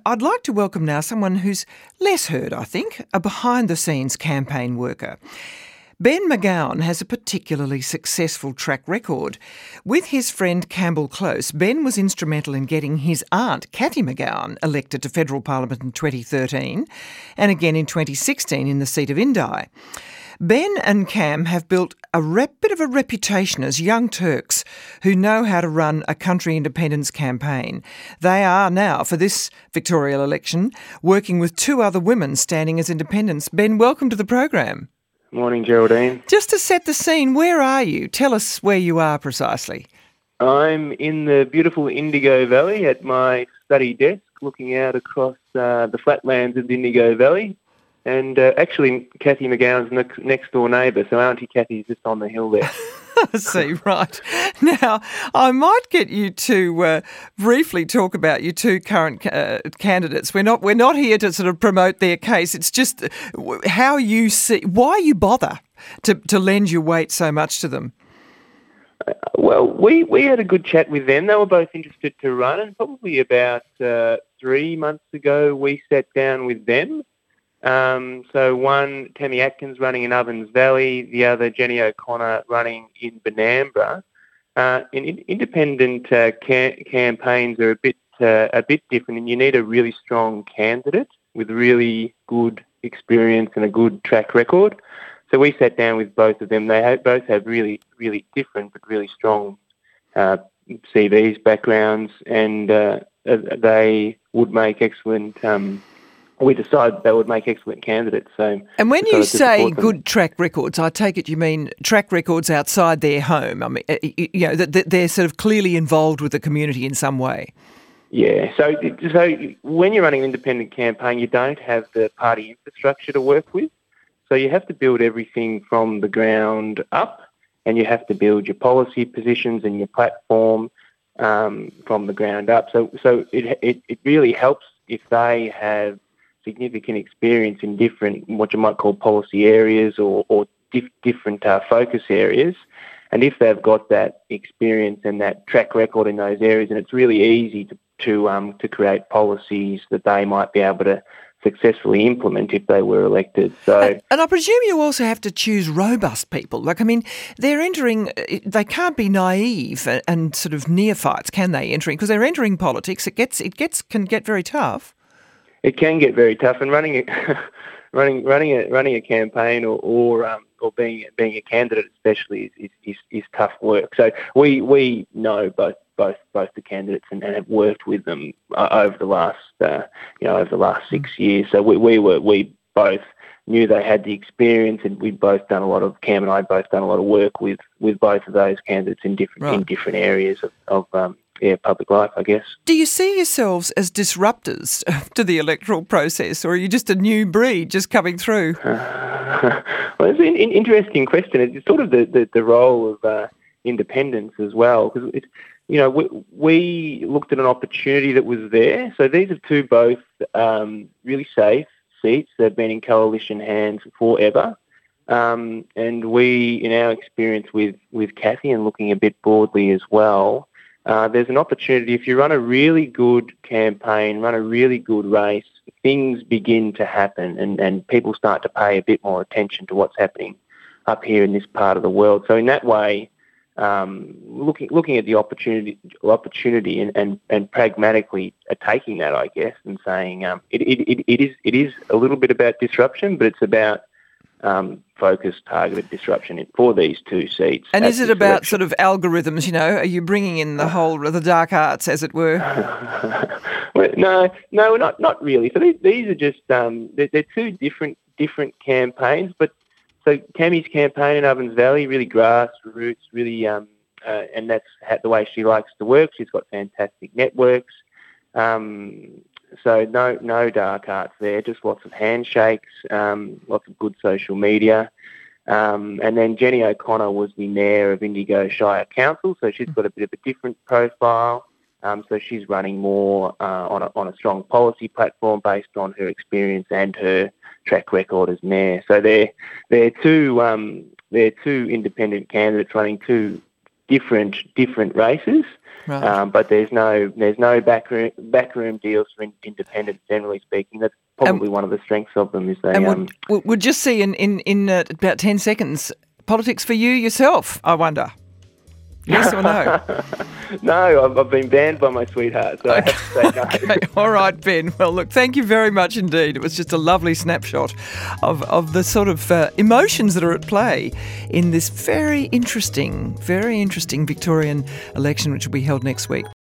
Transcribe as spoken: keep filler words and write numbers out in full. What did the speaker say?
I'd like to welcome now someone who's less heard, I think, a behind-the-scenes campaign worker. Ben McGowan has a particularly successful track record. With his friend Campbell Close, Ben was instrumental in getting his aunt, Cathy McGowan, elected to federal parliament in twenty thirteen and again in twenty sixteen in the seat of Indi. Ben and Cam have built a rep, bit of a reputation as young Turks who know how to run a country independence campaign. They are now, for this Victorial election, working with two other women standing as independents. Ben, welcome to the program. Morning, Geraldine. Just to set the scene, where are you? Tell us where you are precisely. I'm in the beautiful Indigo Valley at my study desk, looking out across uh, the flatlands of the Indigo Valley. And uh, actually, Cathy McGowan's ne- next door neighbour, so Auntie Cathy's just on the hill there. See, right. Now, I might get you to uh, briefly talk about your two current uh, candidates. We're not we're not here to sort of promote their case. It's just how you see, why you bother to, to lend your weight so much to them. Uh, well, we, we had a good chat with them. They were both interested to run, and probably about uh, three months ago, we sat down with them. Um, so one, Tammy Atkins running in Ovens Valley, the other, Jenny O'Connor running in Benambra. Uh, in, in, independent uh, ca- campaigns are a bit uh, a bit different, and you need a really strong candidate with really good experience and a good track record. So we sat down with both of them. They have, both have really, really different but really strong uh, C Vs, backgrounds, and uh, they would make excellent... Um, we decided they would make excellent candidates. So, and when you say good track records, I take it you mean track records outside their home. I mean, you know, that they're sort of clearly involved with the community in some way. Yeah. So, so when you're running an independent campaign, you don't have the party infrastructure to work with. So you have to build everything from the ground up, and you have to build your policy positions and your platform um, from the ground up. So, so it it, it really helps if they have significant experience in different, what you might call policy areas or, or dif- different uh, focus areas. And if they've got that experience and that track record in those areas, and it's really easy to to, um, to create policies that they might be able to successfully implement if they were elected. So, and, and I presume you also have to choose robust people. Like, I mean, they're entering, they can't be naive and, and sort of neophytes, can they, entering? Because they're entering politics. It gets, it gets, can get very tough. It can get very tough, and running a running running a running a campaign or or, um, or being being a candidate especially is, is, is tough work. So we we know both both both the candidates and, and have worked with them uh, over the last uh, you know over the last six years. So we we were we both knew they had the experience, and we'd both done a lot of Cam and I both done a lot of work with, with both of those candidates in different right. in different areas of, of um, yeah, public life, I guess. Do you see yourselves as disruptors to the electoral process, or are you just a new breed just coming through? Uh, well, it's an interesting question. It's sort of the, the, the role of uh, independence as well, because it, you know we, we looked at an opportunity that was there. So these are two both um, really safe seats. They've been in coalition hands forever. Um, and we, in our experience with, with Cathy and looking a bit broadly as well, Uh, there's an opportunity, if you run a really good campaign, run a really good race, things begin to happen and, and people start to pay a bit more attention to what's happening up here in this part of the world. So in that way, um, looking looking at the opportunity opportunity and, and, and pragmatically taking that, I guess, and saying um, it, it, it, it is it is a little bit about disruption, but it's about Um, focused, targeted disruption for these two seats. And is it about sort of algorithms, you know? Are you bringing in the whole, the dark arts, as it were? well, no, no, not not really. So these, these are just, um, they're, they're two different different campaigns. But so Cammie's campaign in Ovens Valley, really grassroots, really, um, uh, and that's the way she likes to work. She's got fantastic networks. Um, So no no dark arts there, just lots of handshakes, um, lots of good social media. Um, and then Jenny O'Connor was the mayor of Indigo Shire Council, so she's got a bit of a different profile. Um, so she's running more uh, on, a, on a strong policy platform based on her experience and her track record as mayor. So they're, they're, two, um, they're two independent candidates running two different different races. Right. Um, but there's no there's no backroom backroom deals for in, independents. Generally speaking, that's probably um, one of the strengths of them. Is they and um, we'll, we'll just see in in in uh, about ten seconds. Politics for you yourself, I wonder. Yes or no? No, I've, I've been banned by my sweetheart, so okay. I have to say no. Okay. All right, Ben. Well, look, thank you very much indeed. It was just a lovely snapshot of, of the sort of uh, emotions that are at play in this very interesting, very interesting Victorian election, which will be held next week.